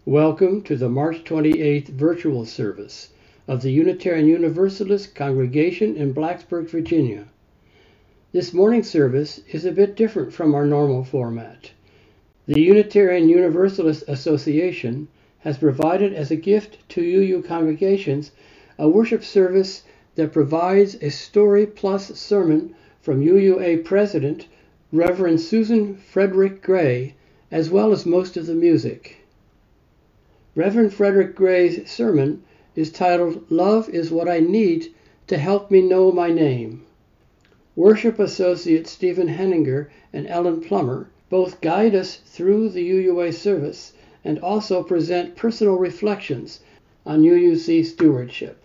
Welcome to the March 28th virtual service of the Unitarian Universalist Congregation in Blacksburg, Virginia. This morning's service is a bit different from our normal format. The Unitarian Universalist Association has provided as a gift to UU congregations a worship service that provides a story plus sermon from UUA President Reverend Susan Frederick Gray, as well as most of the music. Reverend Frederick Gray's sermon is titled, "Love is What I Need to Help Me Know My Name." Worship Associate Stephen Henninger and Ellen Plummer both guide us through the UUA service and also present personal reflections on UUC stewardship.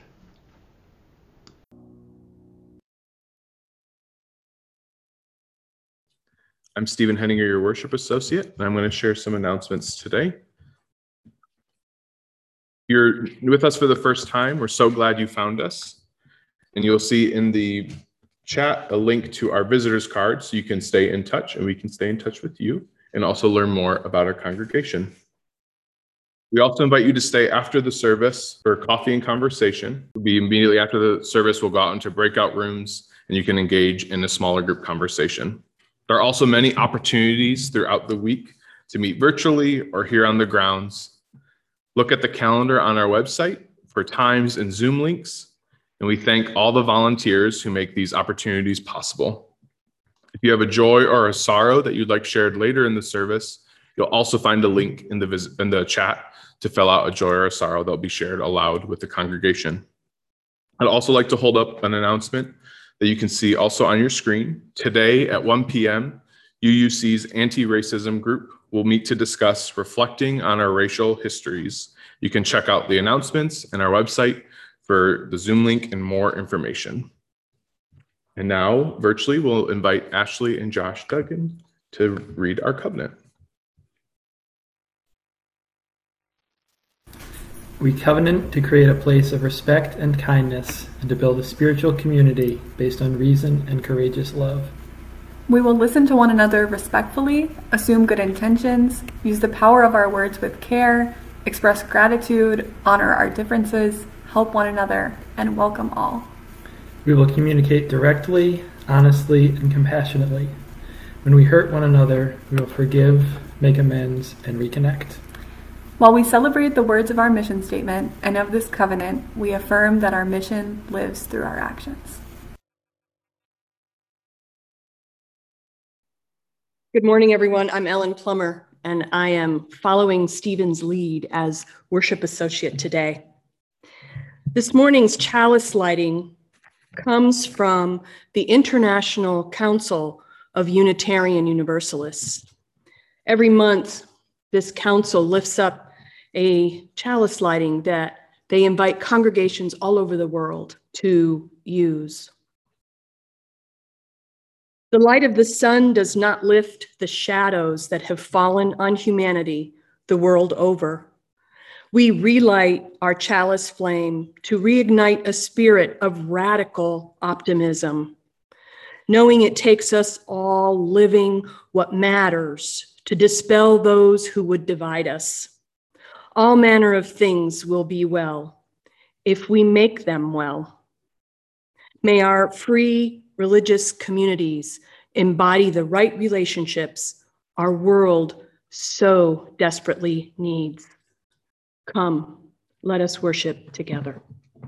I'm Stephen Henninger, your worship associate, and I'm going to share some announcements today. If you're with us for the first time, we're so glad you found us. And you'll see in the chat a link to our visitors card so you can stay in touch and we can stay in touch with you and also learn more about our congregation. We also invite you to stay after the service for coffee and conversation. It'll be immediately after the service, we'll go out into breakout rooms and you can engage in a smaller group conversation. There are also many opportunities throughout the week to meet virtually or here on the grounds. Look at the calendar on our website for times and Zoom links, and we thank all the volunteers who make these opportunities possible. If you have a joy or a sorrow that you'd like shared later in the service, you'll also find a link in the chat to fill out a joy or a sorrow that'll be shared aloud with the congregation. I'd also like to hold up an announcement that you can see also on your screen. Today at 1 p.m., UUC's anti-racism group will meet to discuss reflecting on our racial histories. You can check out the announcements and our website for the Zoom link and more information. And now, virtually, we'll invite Ashley and Josh Duggan to read our covenant. We covenant to create a place of respect and kindness and to build a spiritual community based on reason and courageous love. We will listen to one another respectfully, assume good intentions, use the power of our words with care, express gratitude, honor our differences, help one another, and welcome all. We will communicate directly, honestly, and compassionately. When we hurt one another, we will forgive, make amends, and reconnect. While we celebrate the words of our mission statement and of this covenant, we affirm that our mission lives through our actions. Good morning, everyone. I'm Ellen Plummer, and I am following Stephen's lead as worship associate today. This morning's chalice lighting comes from the International Council of Unitarian Universalists. Every month, this council lifts up a chalice lighting that they invite congregations all over the world to use. The light of the sun does not lift the shadows that have fallen on humanity the world over. We relight our chalice flame to reignite a spirit of radical optimism, knowing it takes us all living what matters to dispel those who would divide us. All manner of things will be well if we make them well. May our free religious communities embody the right relationships our world so desperately needs. Come, let us worship together.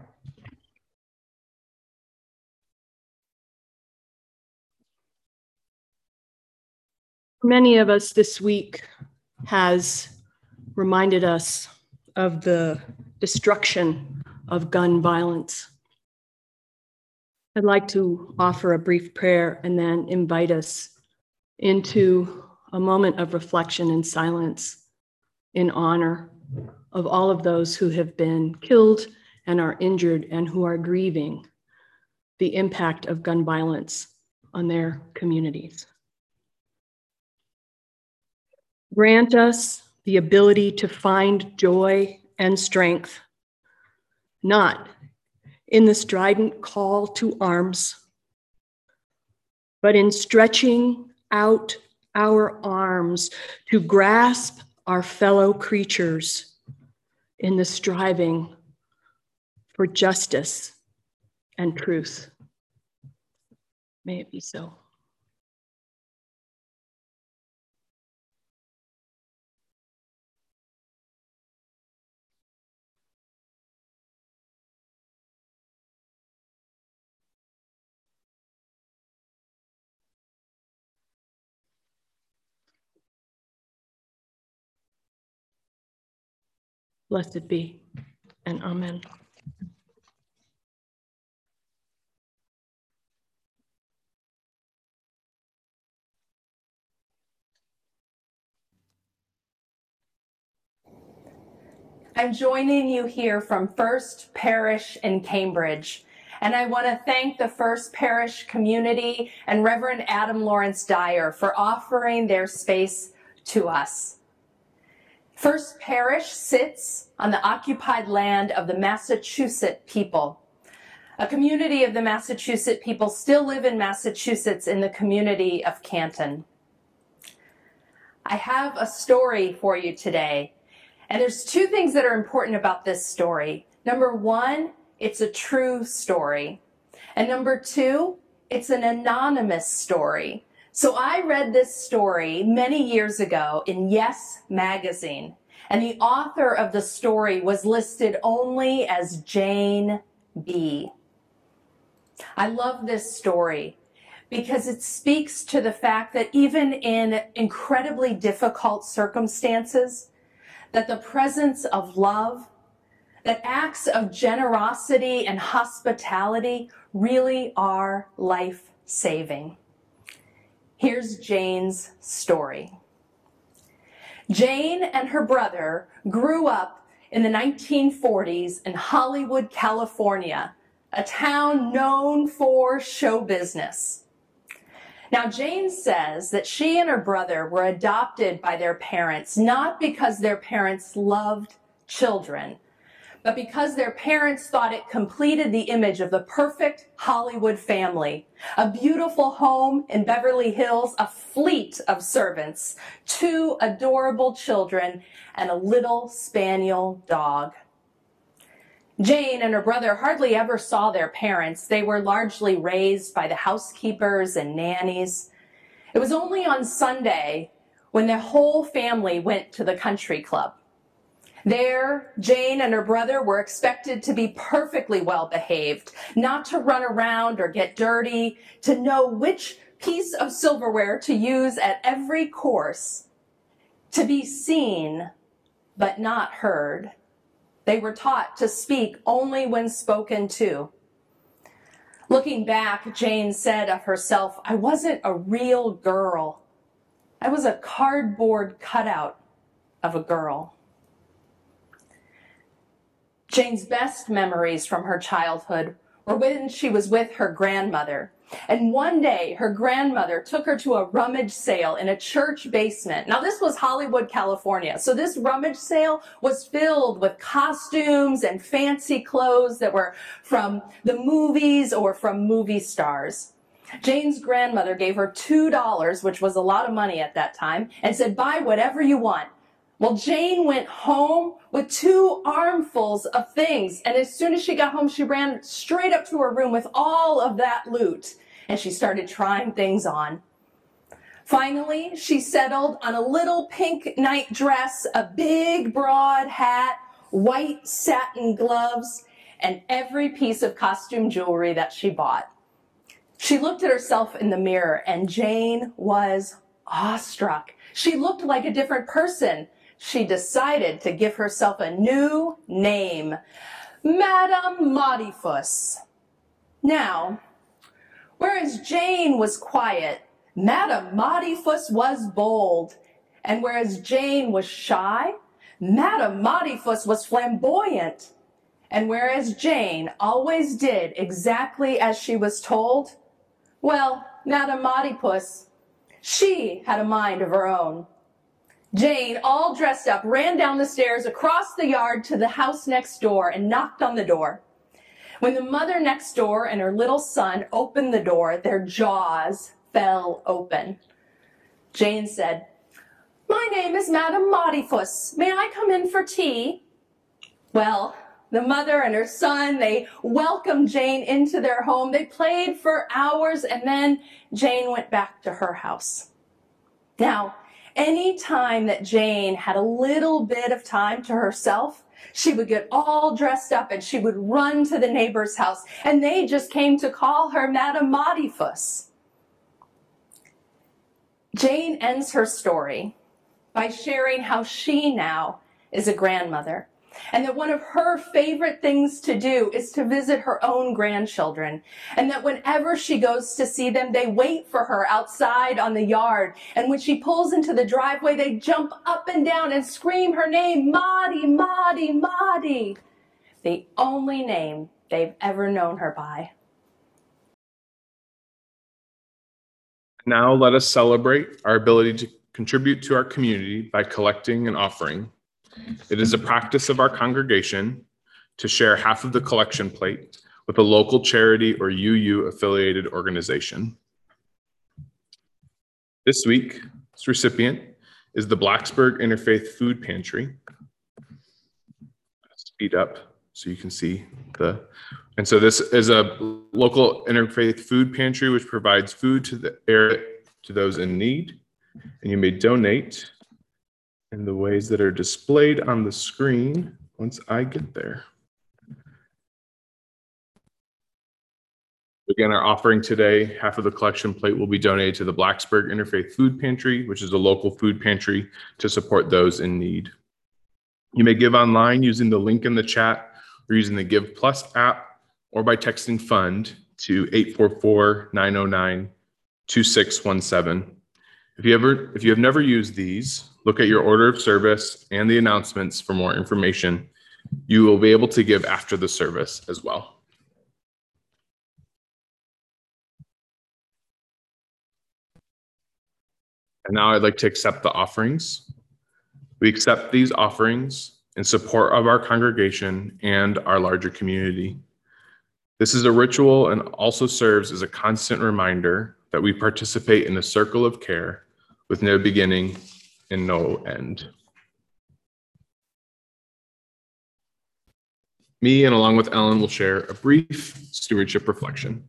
Many of us this week has reminded us of the destruction of gun violence. I'd like to offer a brief prayer and then invite us into a moment of reflection and silence in honor of all of those who have been killed and are injured and who are grieving the impact of gun violence on their communities. Grant us the ability to find joy and strength, not in the strident call to arms, but in stretching out our arms to grasp our fellow creatures in the striving for justice and truth. May it be so. Blessed be, and amen. I'm joining you here from First Parish in Cambridge, and I want to thank the First Parish community and Reverend Adam Lawrence Dyer for offering their space to us. First Parish sits on the occupied land of the Massachusetts people. A community of the Massachusetts people still live in Massachusetts in the community of Canton. I have a story for you today. And there's two things that are important about this story. Number one, it's a true story. And number two, it's an anonymous story. So I read this story many years ago in Yes magazine, and the author of the story was listed only as Jane B. I love this story because it speaks to the fact that even in incredibly difficult circumstances, that the presence of love, that acts of generosity and hospitality really are life-saving. Here's Jane's story. Jane and her brother grew up in the 1940s in Hollywood, California, a town known for show business. Now, Jane says that she and her brother were adopted by their parents, not because their parents loved children, but because their parents thought it completed the image of the perfect Hollywood family. A beautiful home in Beverly Hills, a fleet of servants, 2 adorable children, and a little spaniel dog. Jane and her brother hardly ever saw their parents. They were largely raised by the housekeepers and nannies. It was only on Sunday when the whole family went to the country club. There, Jane and her brother were expected to be perfectly well behaved, not to run around or get dirty, to know which piece of silverware to use at every course, to be seen but not heard. They were taught to speak only when spoken to. Looking back, Jane said of herself, "I wasn't a real girl. I was a cardboard cutout of a girl." Jane's best memories from her childhood were when she was with her grandmother. And one day, her grandmother took her to a rummage sale in a church basement. Now, this was Hollywood, California. So this rummage sale was filled with costumes and fancy clothes that were from the movies or from movie stars. Jane's grandmother gave her $2, which was a lot of money at that time, and said, "Buy whatever you want." Well, Jane went home with 2 armfuls of things. And as soon as she got home, she ran straight up to her room with all of that loot. And she started trying things on. Finally, she settled on a little pink night dress, a big broad hat, white satin gloves, and every piece of costume jewelry that she bought. She looked at herself in the mirror, and Jane was awestruck. She looked like a different person. She decided to give herself a new name, Madame Modifus. Now, whereas Jane was quiet, Madame Modifus was bold. And whereas Jane was shy, Madame Modifus was flamboyant. And whereas Jane always did exactly as she was told, well, Madame Modifus, she had a mind of her own. Jane, all dressed up, ran down the stairs across the yard to the house next door and knocked on the door. When the mother next door and her little son opened the door, their jaws fell open. Jane said, "My name is Madame Modifus. May I come in for tea?" Well, the mother and her son, they welcomed Jane into their home. They played for hours, and then Jane went back to her house. Now, any time that Jane had a little bit of time to herself, she would get all dressed up and she would run to the neighbor's house, and they just came to call her Madame Modifus. Jane ends her story by sharing how she now is a grandmother, and that one of her favorite things to do is to visit her own grandchildren, and that whenever she goes to see them, they wait for her outside on the yard, and when she pulls into the driveway, they jump up and down and scream her name, Maudie, Maudie, Maudie, the only name they've ever known her by. Now let us celebrate our ability to contribute to our community by collecting and offering. It is a practice of our congregation to share half of the collection plate with a local charity or UU affiliated organization. This week's recipient is the Blacksburg Interfaith Food Pantry. Speed up so you can see and so this is a local interfaith food pantry which provides food to the area to those in need, and you may donate in the ways that are displayed on the screen once I get there. Again, our offering today, half of the collection plate will be donated to the Blacksburg Interfaith Food Pantry, which is a local food pantry to support those in need. You may give online using the link in the chat or using the Give Plus app or by texting FUND to 844-909-2617. If you have never used these, look at your order of service and the announcements for more information. You will be able to give after the service as well. And now I'd like to accept the offerings. We accept these offerings in support of our congregation and our larger community. This is a ritual and also serves as a constant reminder that we participate in a circle of care with no beginning and no end. Me and along with Ellen will share a brief stewardship reflection.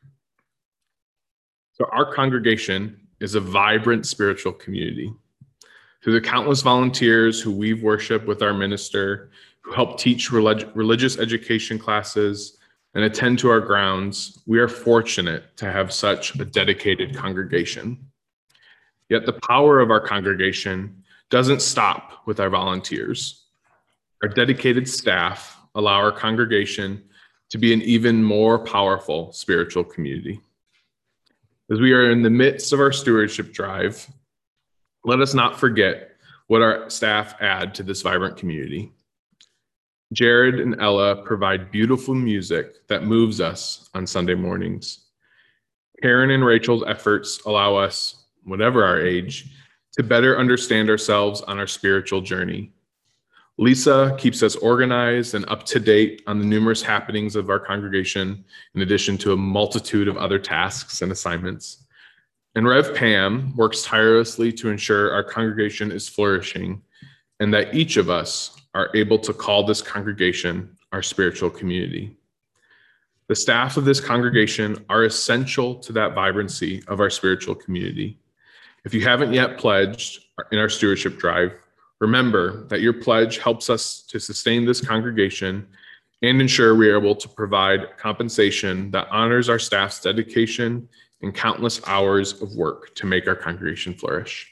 So our congregation is a vibrant spiritual community. Through the countless volunteers who weave worship with our minister, who help teach religious education classes and attend to our grounds, we are fortunate to have such a dedicated congregation. Yet the power of our congregation doesn't stop with our volunteers. Our dedicated staff allow our congregation to be an even more powerful spiritual community. As we are in the midst of our stewardship drive, let us not forget what our staff add to this vibrant community. Jared and Ella provide beautiful music that moves us on Sunday mornings. Karen and Rachel's efforts allow us, whatever our age, to better understand ourselves on our spiritual journey. Lisa keeps us organized and up to date on the numerous happenings of our congregation, in addition to a multitude of other tasks and assignments. And Rev Pam works tirelessly to ensure our congregation is flourishing and that each of us are able to call this congregation our spiritual community. The staff of this congregation are essential to that vibrancy of our spiritual community. If you haven't yet pledged in our stewardship drive, remember that your pledge helps us to sustain this congregation and ensure we are able to provide compensation that honors our staff's dedication and countless hours of work to make our congregation flourish.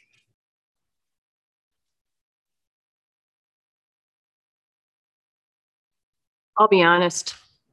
I'll be honest.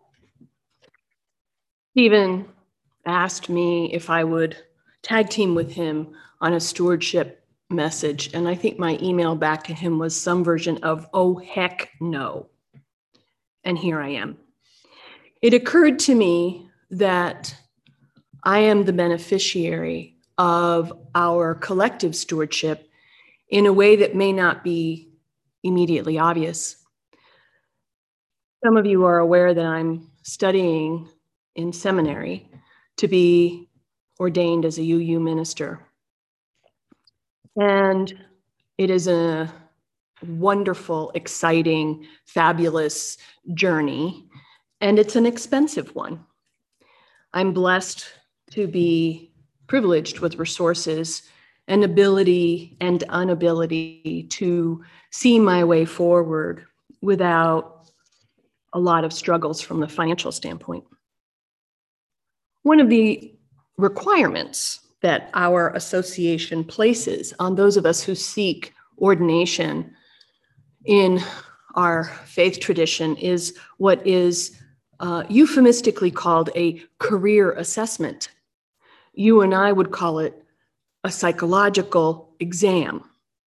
Stephen asked me if I would tag team with him on a stewardship message, and I think my email back to him was some version of, "Oh, heck no." And here I am. It occurred to me that I am the beneficiary of our collective stewardship in a way that may not be immediately obvious. Some of you are aware that I'm studying in seminary to be ordained as a UU minister. And it is a wonderful, exciting, fabulous journey, and it's an expensive one. I'm blessed to be privileged with resources and ability and inability to see my way forward without a lot of struggles from the financial standpoint. One of the requirements that our association places on those of us who seek ordination in our faith tradition is what is euphemistically called a career assessment. You and I would call it a psychological exam.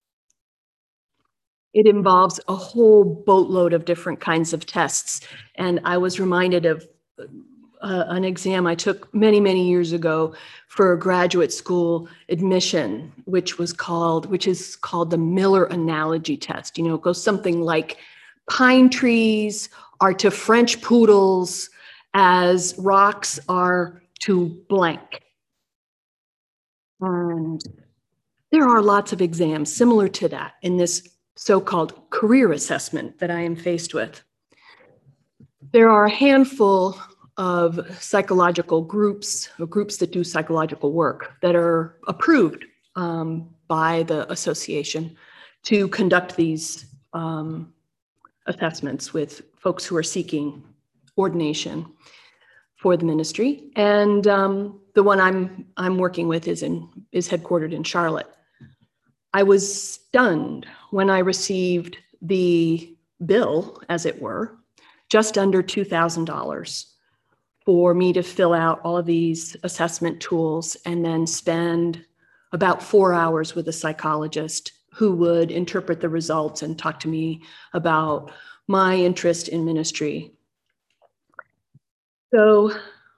It involves a whole boatload of different kinds of tests. And I was reminded of an exam I took many, many years ago for graduate school admission, which is called the Miller Analogy Test. You know, it goes something like pine trees are to French poodles as rocks are to blank. And there are lots of exams similar to that in this so-called career assessment that I am faced with. There are a handful of psychological groups, or groups that do psychological work, that are approved by the association to conduct these assessments with folks who are seeking ordination for the ministry. And the one I'm working with is headquartered in Charlotte. I was stunned when I received the bill, as it were, just under $2,000 for me to fill out all of these assessment tools and then spend about 4 hours with a psychologist who would interpret the results and talk to me about my interest in ministry. So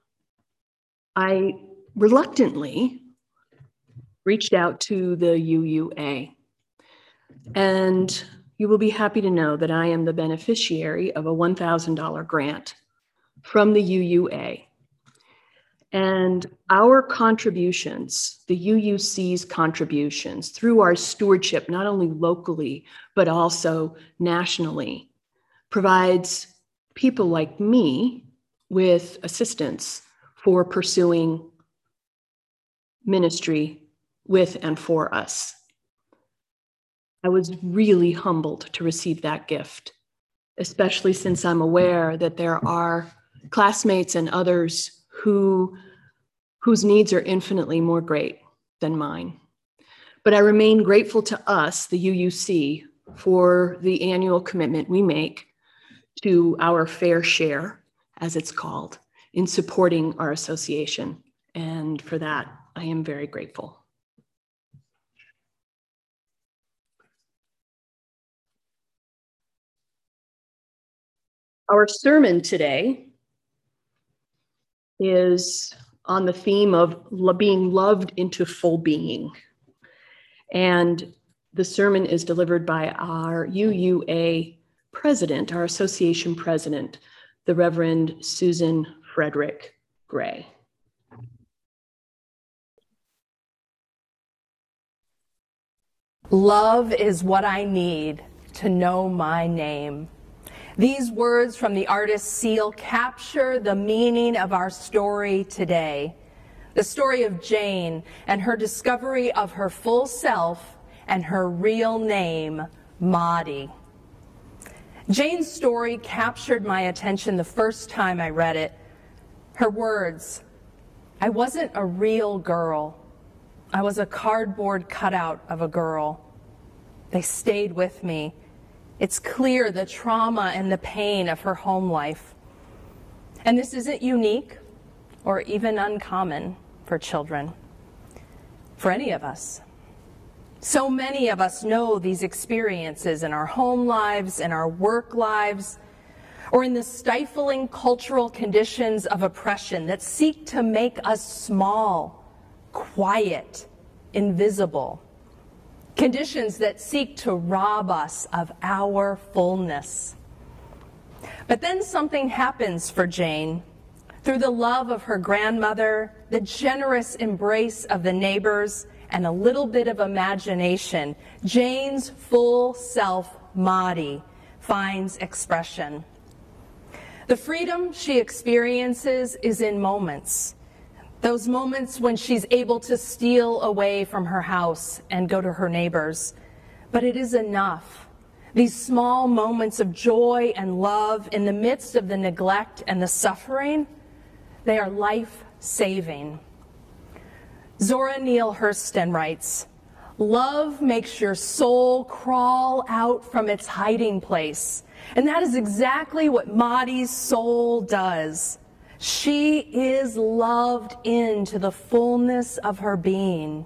I reluctantly reached out to the UUA. And you will be happy to know that I am the beneficiary of a $1,000 grant from the UUA. And our contributions, the UUC's contributions through our stewardship, not only locally, but also nationally, provides people like me with assistance for pursuing ministry with and for us. I was really humbled to receive that gift, especially since I'm aware that there are classmates and others whose needs are infinitely more great than mine. But I remain grateful to us, the UUC, for the annual commitment we make to our fair share, as it's called, in supporting our association. And for that, I am very grateful. Our sermon today is on the theme of being loved into full being. And the sermon is delivered by our UUA president, our association president, the Reverend Susan Frederick Gray. Love is what I need to know my name. These words from the artist Seal capture the meaning of our story today. The story of Jane and her discovery of her full self and her real name, Maudie. Jane's story captured my attention the first time I read it. Her words, "I wasn't a real girl. I was a cardboard cutout of a girl." They stayed with me. It's clear the trauma and the pain of her home life. And this isn't unique or even uncommon for children, for any of us. So many of us know these experiences in our home lives, in our work lives, or in the stifling cultural conditions of oppression that seek to make us small, quiet, invisible. Conditions that seek to rob us of our fullness. But then something happens for Jane. Through the love of her grandmother, the generous embrace of the neighbors, and a little bit of imagination, Jane's full self Madi, finds expression. The freedom she experiences is in moments. Those moments when she's able to steal away from her house and go to her neighbors. But it is enough. These small moments of joy and love in the midst of the neglect and the suffering, they are life-saving. Zora Neale Hurston writes, "Love makes your soul crawl out from its hiding place." And that is exactly what Madi's soul does. She is loved into the fullness of her being.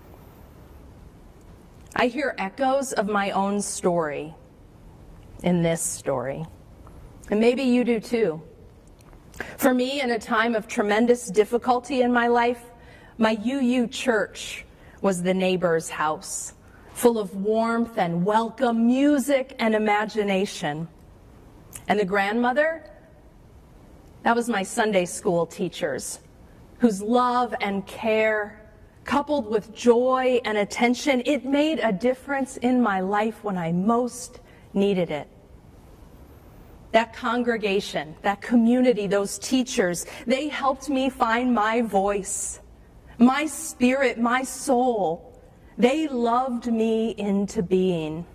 I hear echoes of my own story in this story. And maybe you do too. For me, in a time of tremendous difficulty in my life, my UU church was the neighbor's house, full of warmth and welcome, music and imagination. And the grandmother, that was my Sunday school teachers, whose love and care, coupled with joy and attention, it made a difference in my life when I most needed it. That congregation, that community, those teachers, they helped me find my voice, my spirit, my soul. They loved me into being.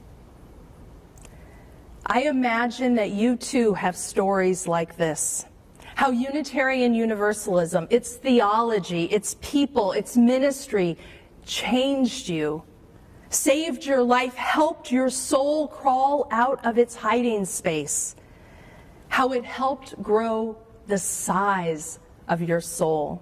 I imagine that you too have stories like this. How Unitarian Universalism, its theology, its people, its ministry changed you, saved your life, helped your soul crawl out of its hiding space. How it helped grow the size of your soul.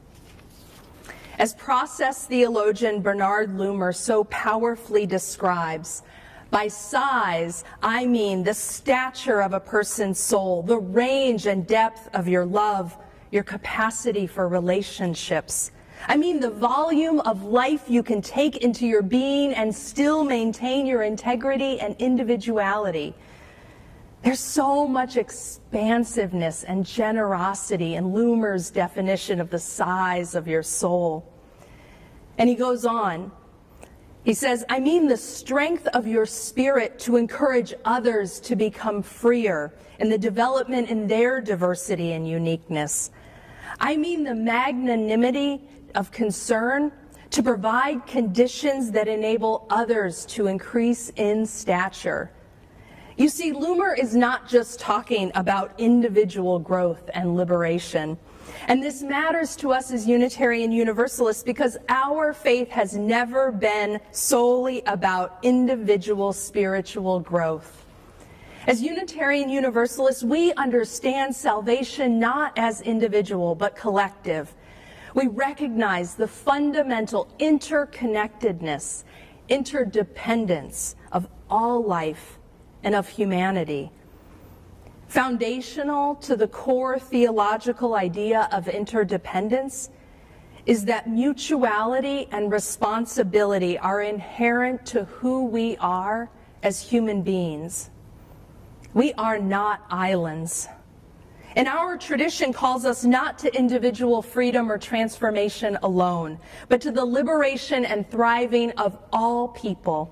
As process theologian Bernard Loomer so powerfully describes, by size, I mean the stature of a person's soul, the range and depth of your love, your capacity for relationships. I mean the volume of life you can take into your being and still maintain your integrity and individuality. There's so much expansiveness and generosity in Loomer's definition of the size of your soul. And he goes on. He says, I mean the strength of your spirit to encourage others to become freer in the development in their diversity and uniqueness. I mean the magnanimity of concern to provide conditions that enable others to increase in stature. You see, Loomer is not just talking about individual growth and liberation. And this matters to us as Unitarian Universalists because our faith has never been solely about individual spiritual growth. As Unitarian Universalists, we understand salvation not as individual but collective. We recognize the fundamental interconnectedness, interdependence of all life and of humanity. Foundational to the core theological idea of interdependence is that mutuality and responsibility are inherent to who we are as human beings. We are not islands. And our tradition calls us not to individual freedom or transformation alone, but to the liberation and thriving of all people.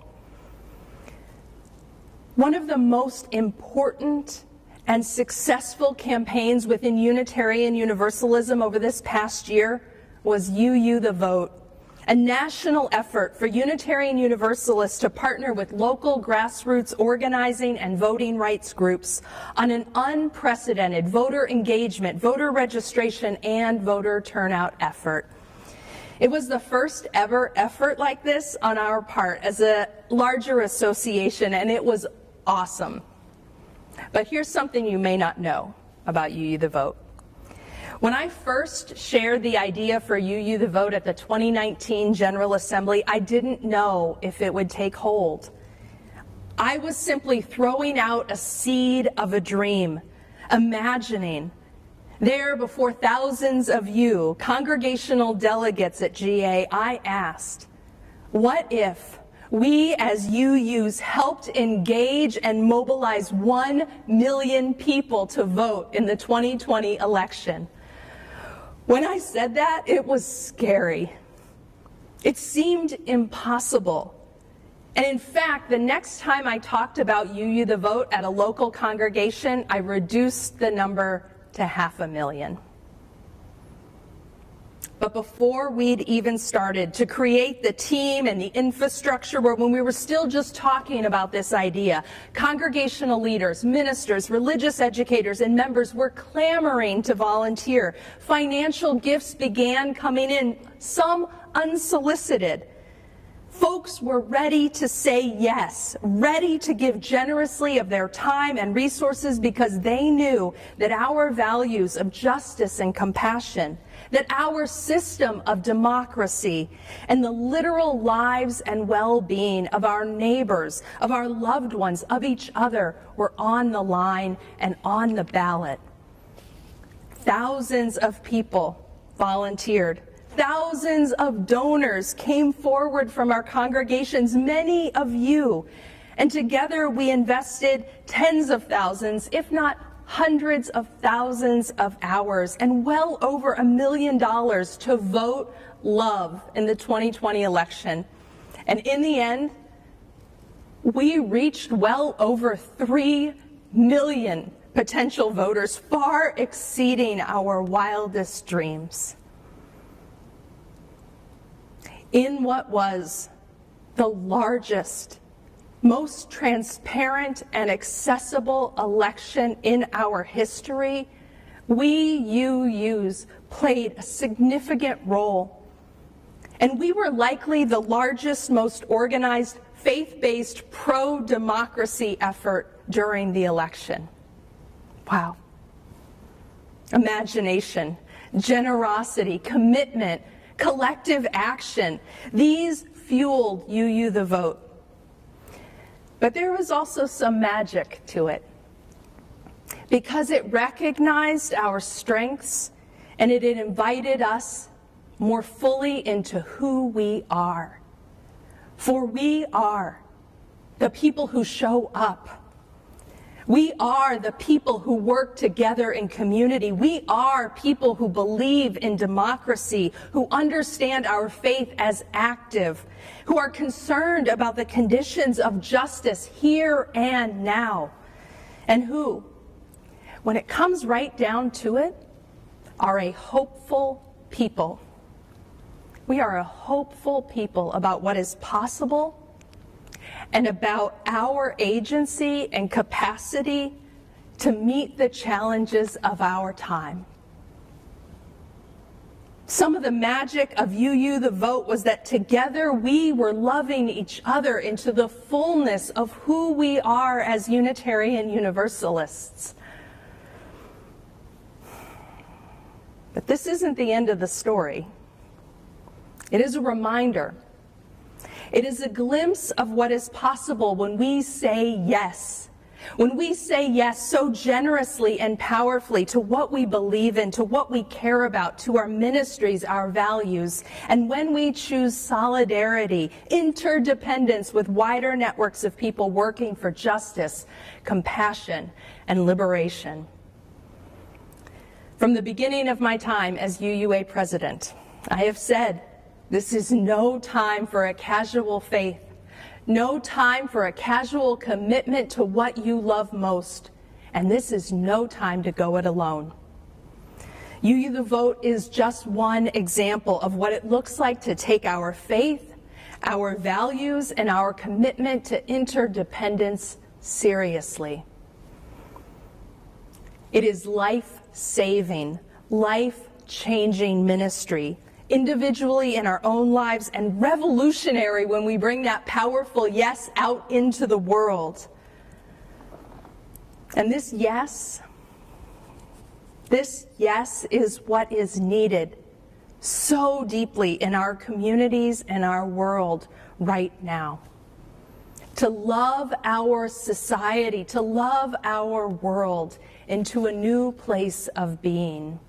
One of the most important and successful campaigns within Unitarian Universalism over this past year was UU the Vote, a national effort for Unitarian Universalists to partner with local grassroots organizing and voting rights groups on an unprecedented voter engagement, voter registration, and voter turnout effort. It was the first ever effort like this on our part as a larger association, and it was awesome. But here's something you may not know about UU the Vote. When I first shared the idea for UU the Vote at the 2019 General Assembly, I didn't know if it would take hold. I was simply throwing out a seed of a dream, imagining there before thousands of you, congregational delegates at GA, I asked, what if we as UUs helped engage and mobilize 1 million people to vote in the 2020 election? When I said that, it was scary. It seemed impossible. And in fact, the next time I talked about UU the Vote at a local congregation, I reduced the number to 500,000. But before we'd even started to create the team and the infrastructure, when we were still just talking about this idea, congregational leaders, ministers, religious educators, and members were clamoring to volunteer. Financial gifts began coming in, some unsolicited. Folks were ready to say yes, ready to give generously of their time and resources because they knew that our values of justice and compassion, that our system of democracy and the literal lives and well-being of our neighbors, of our loved ones, of each other were on the line and on the ballot. Thousands of people volunteered. Thousands of donors came forward from our congregations, many of you, and together we invested tens of thousands, if not hundreds of thousands of hours and well over $1 million to vote love in the 2020 election. And in the end, we reached well over 3 million potential voters, far exceeding our wildest dreams. In what was the largest, most transparent and accessible election in our history, we UUs played a significant role. And we were likely the largest, most organized, faith-based, pro-democracy effort during the election. Wow. Imagination, generosity, commitment, collective action. These fueled UU the Vote. But there was also some magic to it, because it recognized our strengths and it invited us more fully into who we are. For we are the people who show up. We are the people who work together in community. We are people who believe in democracy, who understand our faith as active, who are concerned about the conditions of justice here and now, and who, when it comes right down to it, are a hopeful people. We are a hopeful people about what is possible and about our agency and capacity to meet the challenges of our time. Some of the magic of UU the Vote was that together we were loving each other into the fullness of who we are as Unitarian Universalists. But this isn't the end of the story. It is a reminder. It is a glimpse of what is possible when we say yes. When we say yes so generously and powerfully to what we believe in, to what we care about, to our ministries, our values, and when we choose solidarity, interdependence with wider networks of people working for justice, compassion, and liberation. From the beginning of my time as UUA president, I have said, this is no time for a casual faith, no time for a casual commitment to what you love most, and this is no time to go it alone. UU the Vote is just one example of what it looks like to take our faith, our values, and our commitment to interdependence seriously. It is life-saving, life-changing ministry, individually in our own lives, and revolutionary when we bring that powerful yes out into the world. And this yes is what is needed so deeply in our communities and our world right now. To love our society, to love our world into a new place of being.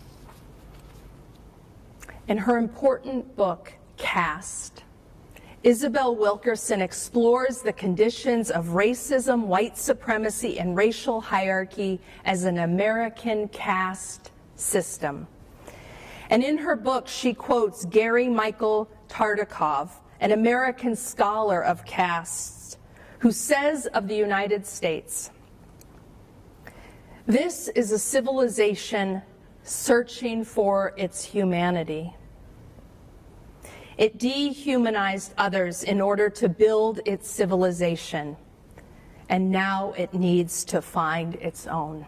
In her important book, Caste, Isabel Wilkerson explores the conditions of racism, white supremacy, and racial hierarchy as an American caste system. And in her book, she quotes Gary Michael Tartikoff, an American scholar of castes, who says of the United States, "This is a civilization searching for its humanity. It dehumanized others in order to build its civilization, and now it needs to find its own."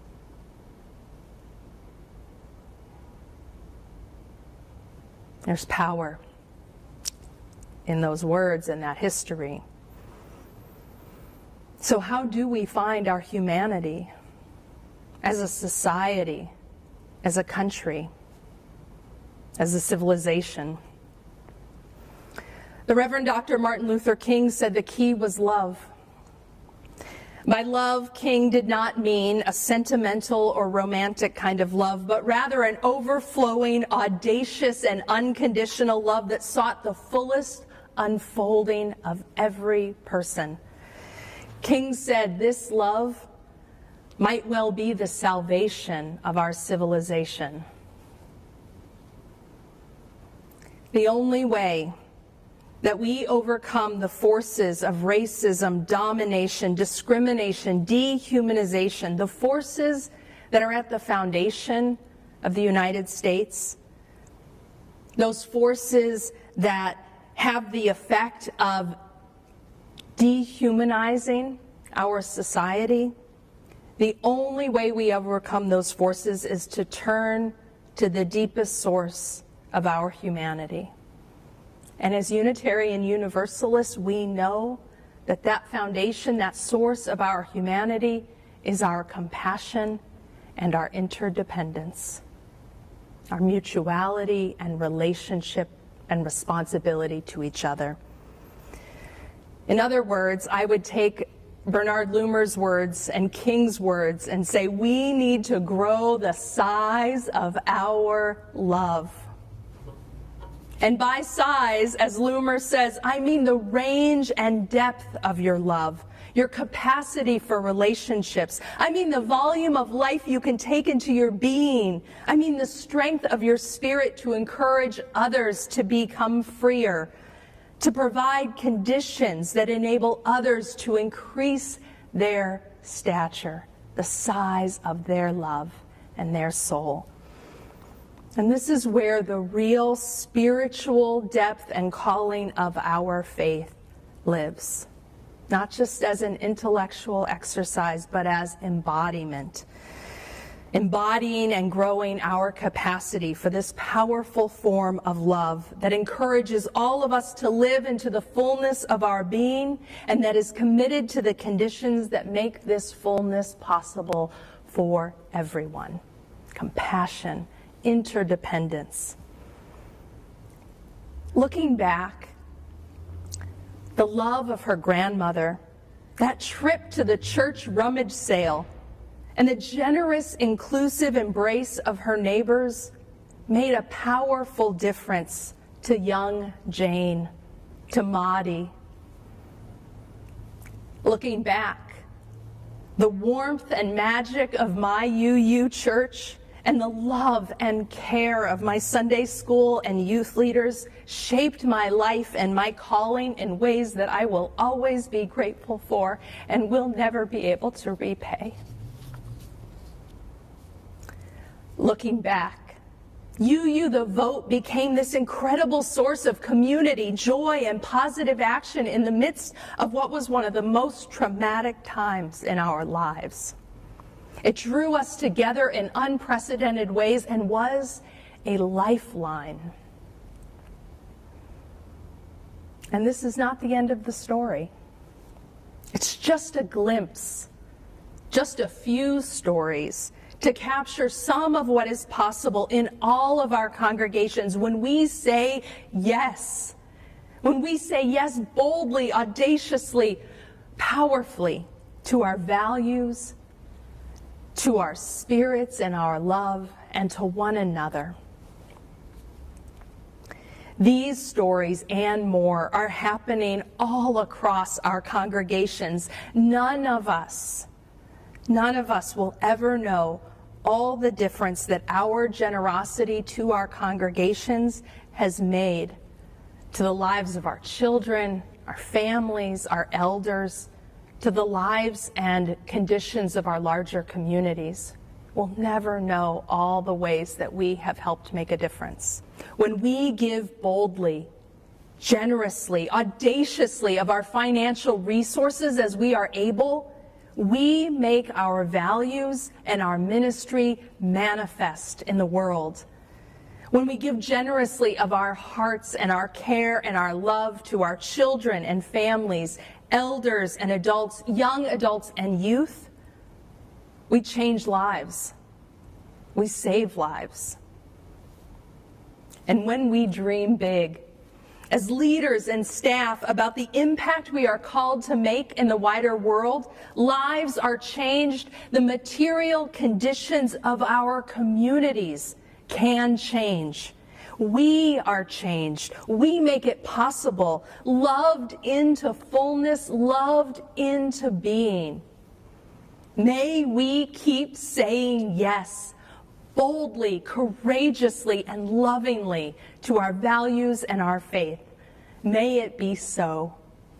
There's power in those words and that history. So how do we find our humanity as a society, as a country, as a civilization? The Reverend Dr. Martin Luther King said the key was love. By love, King did not mean a sentimental or romantic kind of love, but rather an overflowing, audacious, and unconditional love that sought the fullest unfolding of every person. King said this love might well be the salvation of our civilization. The only way that we overcome the forces of racism, domination, discrimination, dehumanization, the forces that are at the foundation of the United States, those forces that have the effect of dehumanizing our society, the only way we overcome those forces is to turn to the deepest source of our humanity. And as Unitarian Universalists, we know that that foundation, that source of our humanity, is our compassion and our interdependence, our mutuality and relationship and responsibility to each other. In other words, I would take Bernard Loomer's words and King's words and say we need to grow the size of our love. And by size, as Loomer says, I mean the range and depth of your love, your capacity for relationships. I mean the volume of life you can take into your being. I mean the strength of your spirit to encourage others to become freer, to provide conditions that enable others to increase their stature, the size of their love and their soul. And this is where the real spiritual depth and calling of our faith lives, not just as an intellectual exercise, but as embodiment. Embodying and growing our capacity for this powerful form of love that encourages all of us to live into the fullness of our being and that is committed to the conditions that make this fullness possible for everyone. Compassion, interdependence. Looking back, the love of her grandmother, that trip to the church rummage sale, and the generous, inclusive embrace of her neighbors made a powerful difference to young Jane, to Maudie. Looking back, the warmth and magic of my UU church and the love and care of my Sunday school and youth leaders shaped my life and my calling in ways that I will always be grateful for and will never be able to repay. Looking back, UU the Vote became this incredible source of community, joy, and positive action in the midst of what was one of the most traumatic times in our lives. It drew us together in unprecedented ways and was a lifeline. And this is not the end of the story. It's just a glimpse, just a few stories to capture some of what is possible in all of our congregations when we say yes. When we say yes boldly, audaciously, powerfully to our values, to our spirits and our love, and to one another. These stories and more are happening all across our congregations. None of us will ever know all the difference that our generosity to our congregations has made to the lives of our children, our families, our elders, to the lives and conditions of our larger communities. We'll never know all the ways that we have helped make a difference. When we give boldly, generously, audaciously of our financial resources as we are able, we make our values and our ministry manifest in the world. When we give generously of our hearts and our care and our love to our children and families, elders and adults, young adults and youth, we change lives. We save lives. And when we dream big, as leaders and staff, about the impact we are called to make in the wider world, lives are changed. The material conditions of our communities can change. We are changed. We make it possible, loved into fullness, loved into being. May we keep saying yes, boldly, courageously, and lovingly to our values and our faith. May it be so.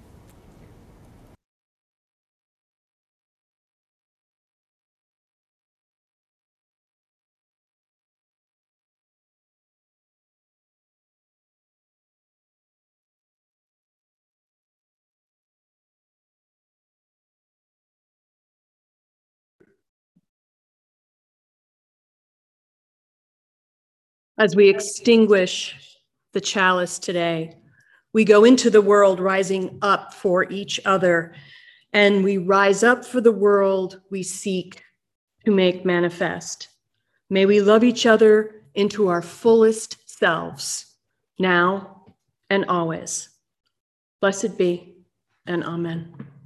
As we extinguish the chalice today, we go into the world rising up for each other, and we rise up for the world we seek to make manifest. May we love each other into our fullest selves, now and always. Blessed be, and amen.